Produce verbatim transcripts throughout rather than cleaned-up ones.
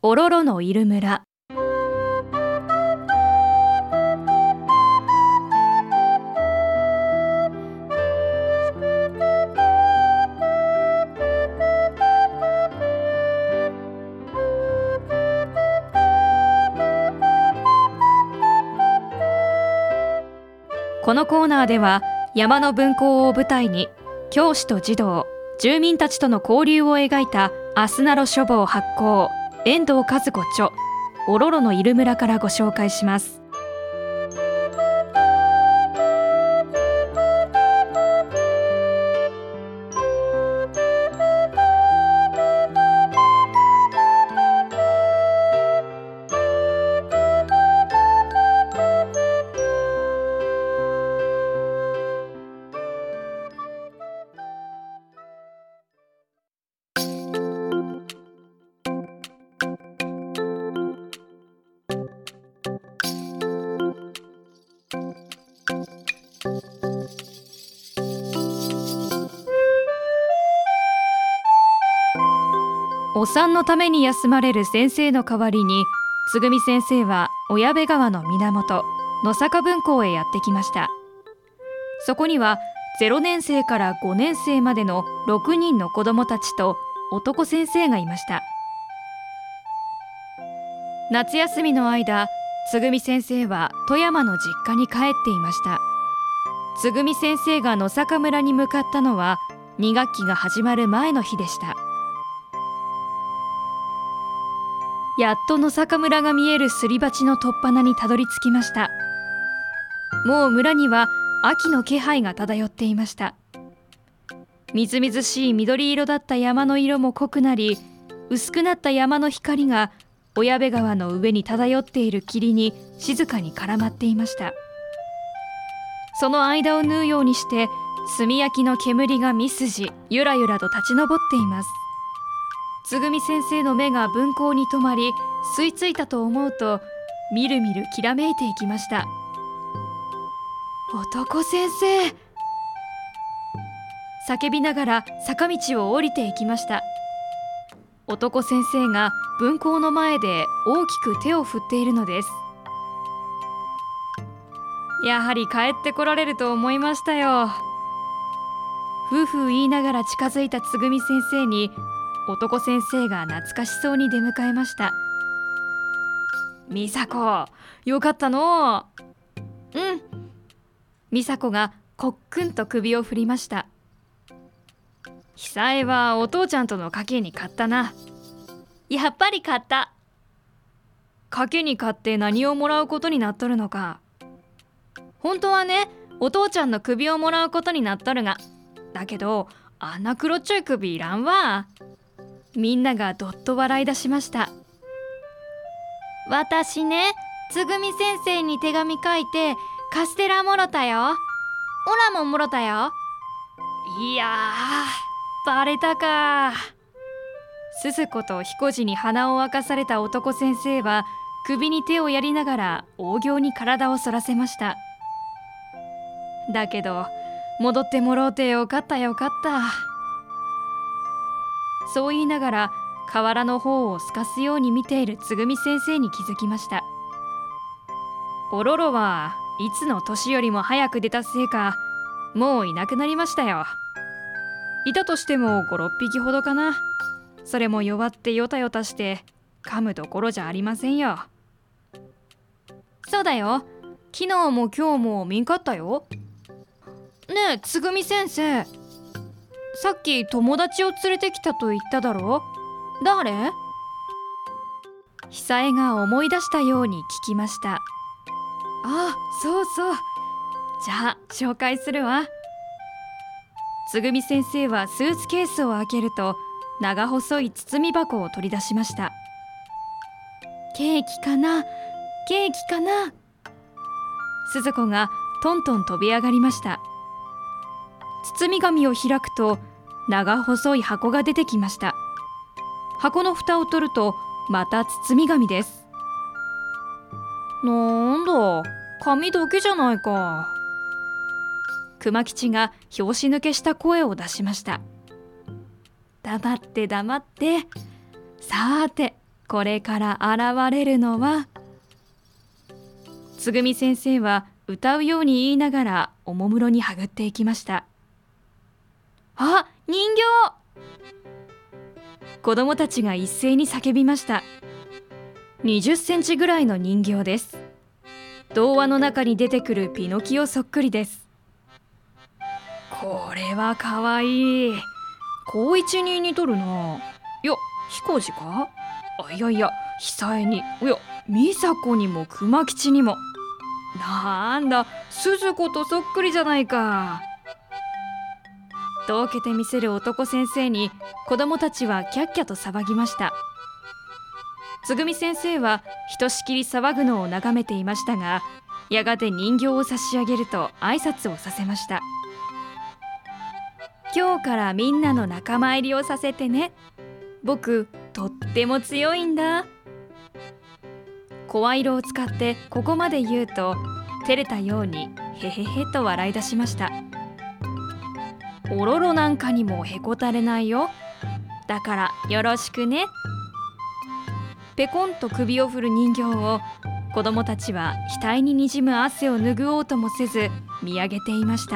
おろろのいる村。このコーナーでは山の分校を舞台に教師と児童、住民たちとの交流を描いたアスナロ書房発行遠藤和子著おろろのいる村からご紹介します。お産のために休まれる先生の代わりに、つぐみ先生は小矢部川の源野坂分校へやってきました。そこにはゼロねん生からごねん生までのろくにんの子どもたちと男先生がいました。夏休みの間、つぐみ先生は富山の実家に帰っていました。つぐみ先生が野坂村に向かったのはに学期が始まる前の日でした。やっと野坂村が見えるすり鉢の突破にたどり着きました。もう村には秋の気配が漂っていました。みずみずしい緑色だった山の色も濃くなり、薄くなった山の光が小矢部川の上に漂っている霧に静かに絡まっていました。その間を縫うようにして炭焼きの煙がみすじゆらゆらと立ち上っています。つぐみ先生の目が分校に止まり、吸い付いたと思うとみるみるきらめいていきました。男先生、叫びながら坂道を降りていきました。男先生が分校の前で大きく手を振っているのです。やはり帰ってこられると思いましたよ。夫婦言いながら近づいたつぐみ先生に男先生が懐かしそうに出迎えました。美佐子、よかったのう。うん。美佐子がこっくんと首を振りました。久江はお父ちゃんとの賭けに勝ったな。やっぱり勝った。賭けに勝って何をもらうことになっとるのか。本当はね、お父ちゃんの首をもらうことになっとるが、だけどあんな黒っちょい首いらんわ。みんながどっと笑い出しました。私ね、つぐみ先生に手紙書いてカステラもろたよ。オラももろたよ。いやー、バレたか。鈴子と彦次に鼻を明かされた男先生は首に手をやりながら大行に体を反らせました。だけど戻ってもろうてよかったよかった。そう言いながら河原の方をすかすように見ているつぐみ先生に気づきました。おろろはいつの年よりも早く出たせいか、もういなくなりましたよ。いたとしてもご、ろっぴきほどかな。それも弱ってよたよたして噛むどころじゃありませんよ。そうだよ、昨日も今日も見んかったよ。ねえつぐみ先生、さっき友達を連れてきたと言っただろ。誰？久江が思い出したように聞きました。ああ、そうそう。じゃあ紹介するわ。つぐみ先生はスーツケースを開けると長細い包み箱を取り出しました。ケーキかな、ケーキかな。鈴子がトントン飛び上がりました。包み紙を開くと長細い箱が出てきました。箱の蓋を取るとまた包み紙です。なんだ、紙だけじゃないか。熊吉が拍子抜けした声を出しました。黙って黙って。さーて、 これから現れるのは。つぐみ先生は歌うように言いながらおもむろにはぐっていきました。あ、人形！子供たちが一斉に叫びました。にじゅっセンチぐらいの人形です。童話の中に出てくるピノキオそっくりです。これはかわいい。光一に似とるな。いや、彦次か？あ、いやいや、久江に、いや、美佐子にも熊吉にも。なんだ、鈴子とそっくりじゃないか。とぼけてみせる男先生に子供たちはキャッキャと騒ぎました。つぐみ先生はひとしきり騒ぐのを眺めていましたが、やがて人形を差し上げると挨拶をさせました。今日からみんなの仲間入りをさせてね。僕とっても強いんだ。声色を使ってここまで言うと、照れたようにへへへと笑い出しました。おろろなんかにもへこたれないよ。だからよろしくね。ペコンと首を振る人形を子供たちは額ににじむ汗を拭おうともせず見上げていました。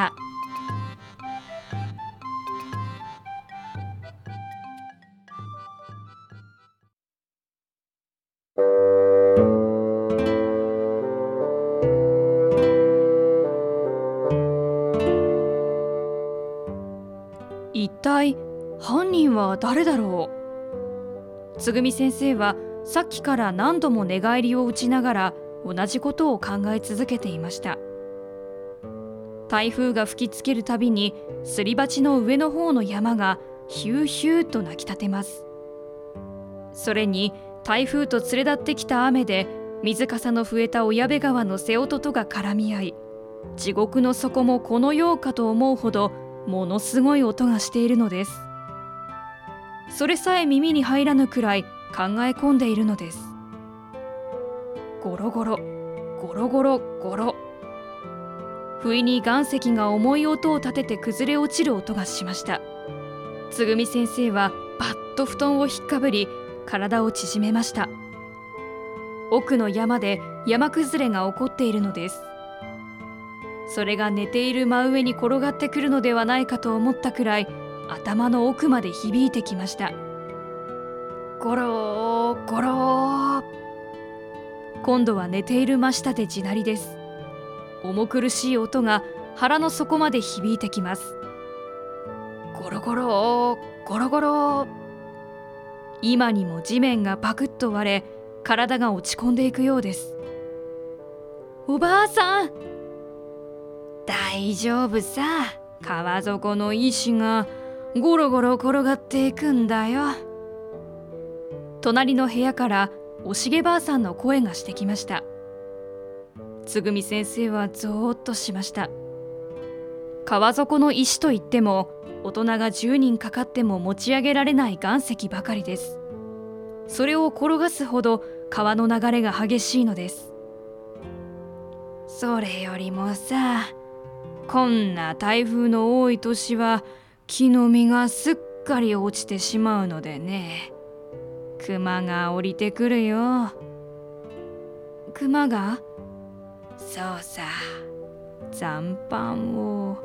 一体犯人は誰だろう。つぐみ先生はさっきから何度も寝返りを打ちながら同じことを考え続けていました。台風が吹きつけるたびにすり鉢の上の方の山がヒューヒューと鳴き立てます。それに台風と連れ立ってきた雨で水かさの増えた小矢部川の瀬音とが絡み合い、地獄の底もこのようかと思うほどものすごい音がしているのです。それさえ耳に入らぬくらい考え込んでいるのです。ゴロゴロゴロゴロゴロ、不意に岩石が重い音を立てて崩れ落ちる音がしました。つぐみ先生はパッと布団をひっかぶり体を縮めました。奥の山で山崩れが起こっているのです。それが寝ている真上に転がってくるのではないかと思ったくらい頭の奥まで響いてきました。ゴローゴロー。今度は寝ている真下で地鳴りです。重苦しい音が腹の底まで響いてきます。ゴロゴローゴロゴロー。今にも地面がパクッと割れ体が落ち込んでいくようです。おばあさん、大丈夫さ。川底の石がゴロゴロ転がっていくんだよ。隣の部屋からおしげばあさんの声がしてきました。つぐみ先生はゾーッとしました。川底の石といっても大人がじゅうにんかかっても持ち上げられない岩石ばかりです。それを転がすほど川の流れが激しいのです。それよりもさ、こんな台風の多い年は木の実がすっかり落ちてしまうのでね。熊が降りてくるよ。熊が？そうさ、残飯を。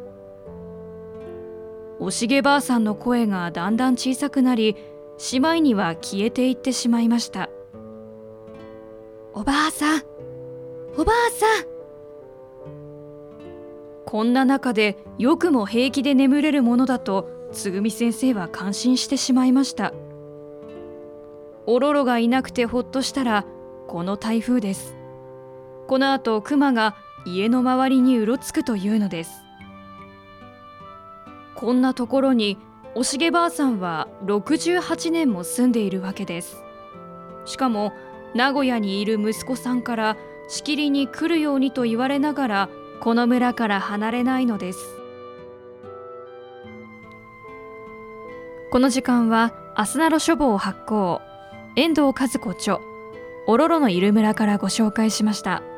おしげばあさんの声がだんだん小さくなり、しまいには消えていってしまいました。おばあさん、おばあさん。こんな中でよくも平気で眠れるものだとつぐみ先生は感心してしまいました。おろろがいなくてほっとしたらこの台風です。このあと熊が家の周りにうろつくというのです。こんなところにおしげばあさんはろくじゅうはちねんも住んでいるわけです。しかも名古屋にいる息子さんからしきりに来るようにと言われながらこの村から離れないのです。この時間はアスナロ書房発行遠藤和子著おろろのいる村からご紹介しました。